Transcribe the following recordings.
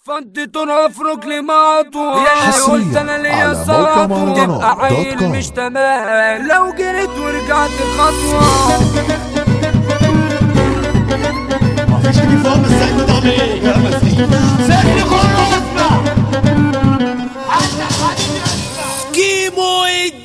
فانت افرك لمعطو يلي قلت انا ليا صعطو تبقى عيل مش تمام لو جريت ورجعت خطوة مفيش تليفون بس انت ضمير يا مسيح سيبني خطوة واسمع كيمو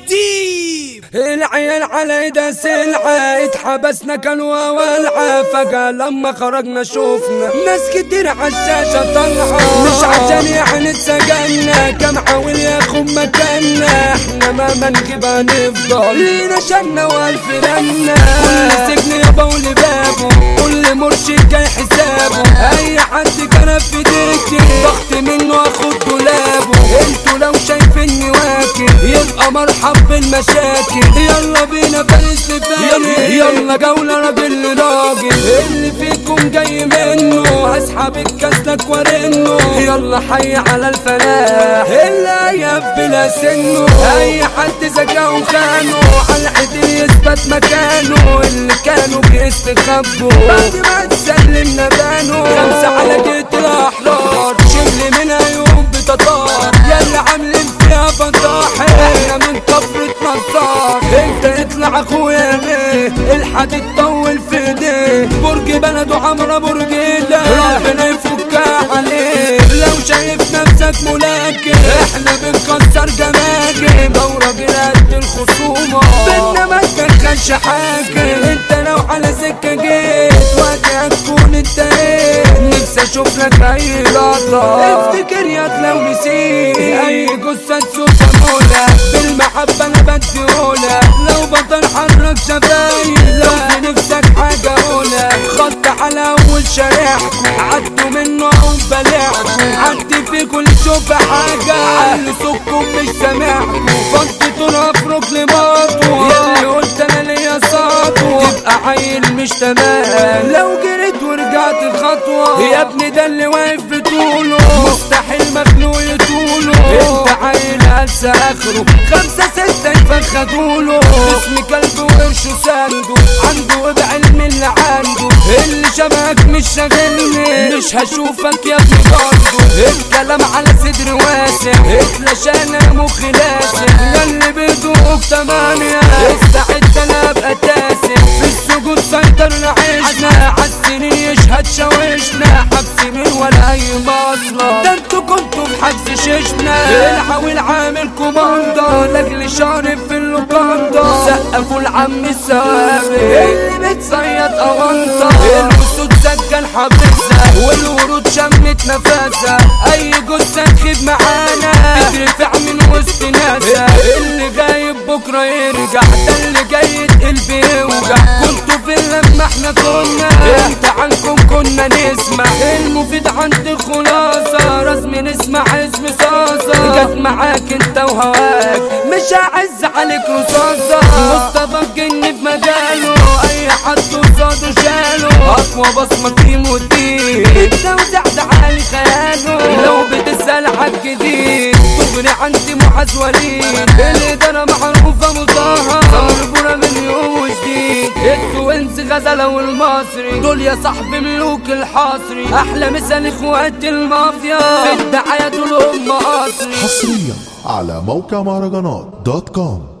الديب العيال على ايدا سلعة اتحبسنا كانوا والعة فجأة لما خرجنا شوفنا ناس كتير عالشاشة طالعة مش عشان يعني اتسجلنا كم حاول ياخد مكاننا احنا ما نجيب هنفضل لينا شنا والف رنا كل سجن يابا ولبابه كل مرشد جاي حسابه اي حد كان في ديكي ضغط منه اخد دولابه انتوا لو شايفيني واكب يبقى مرحب بالمشاكل يلا بينا فارس لفارس يلا جولة راجل لراجل اللي فيكم جاي منه هسحب الكاس لك وارنه يلا حي على الفلاح اللي يبلا سنه اي حد زكاه وخانه على الحديد يثبت مكانه اللي كانوا بيستخبوا بعد ما تسلمنا بانه 5 على جيت الاحرار شغل منها يوم بتطار يلا عاملين فيها فضاحي احنا من كفرة نصار انت اطلع اخويا بيه الحديد طول في ايديه برج بلده عمرة برجيلة ربنا يفكها عليه لو شايف نفسك ملاكم احنا بنكسر جماجم لو راجل قد الخصومة بينا ما تدخلش حاكم انت لو على سكة جيت وجهك تكون انت ايه نفسي اشوف لك اي لقطة افتكر ياض لو نسيت اي جثة تسوسة مولا بالمحبة انا بديهولك لو بطل حرك شفايف لو في نفسك حاجة قولك خط على اول شارعكم عدوا منه او بلاعكم عدي في كل شوف حاجة علي صوتكم مش سامعكم فانتوا افرك لماطو يلي قلت انا ليا صاطو تبقى عيل مش تمام لو جريت ورجعت خطوة يا ابني ده اللي واقف في طوله مستحيل مخلوق يطوله انت عيل هلسة اخره 5 6 يفخدوله اسم كلب وقرشه سانده عنده بعلم اللي عنده اللي شبهك مش شاغلني مش هشوفك يا ابني برضه الكلام على صدر واسع اتلاشى انا مخي لاسع ياللي بيدوق 8 استعد انا ابقى تاسع في السجود سيطرنا عشنا عالسنين يشهد شوشنا حبس من ولا اي مصلحة ده انتوا كنتوا في حبس ششنا العب والعامل كوماندا لاجل شارب في اللوكاندا سقفوا العم السوابق اللي بتصيد اوانطة الاسود سجل حبسها والورود شمت نفسها اي جثة تخيب معانا تترفع من وسط ناسها اللي غايب بكرة يرجع ده اللي جاي قلبي يوجع كنتوا في لما احنا كنا انت عنكم كنا نسمع المفيد عند الخلاصة رسمي نسمع اسم صاصة جت معاك انت وهواك مش هعز عليك رصاصة مصطفى الجن في مجاله اي حد قصاده شاله اقوى بصمة كيمو الدين التوزيع ده عالي خياله لو بتسأل عالجديد تغني عندي معاذ وليد الادارة معروفة مطهر صبر من يوم جديد التوينز غزلة والمصري دول يا صاحبي ملوك الحصري احلى مثال اخوات المافيا في الدعاية دول هم اصلي حصريا على موقع مهرجانات .com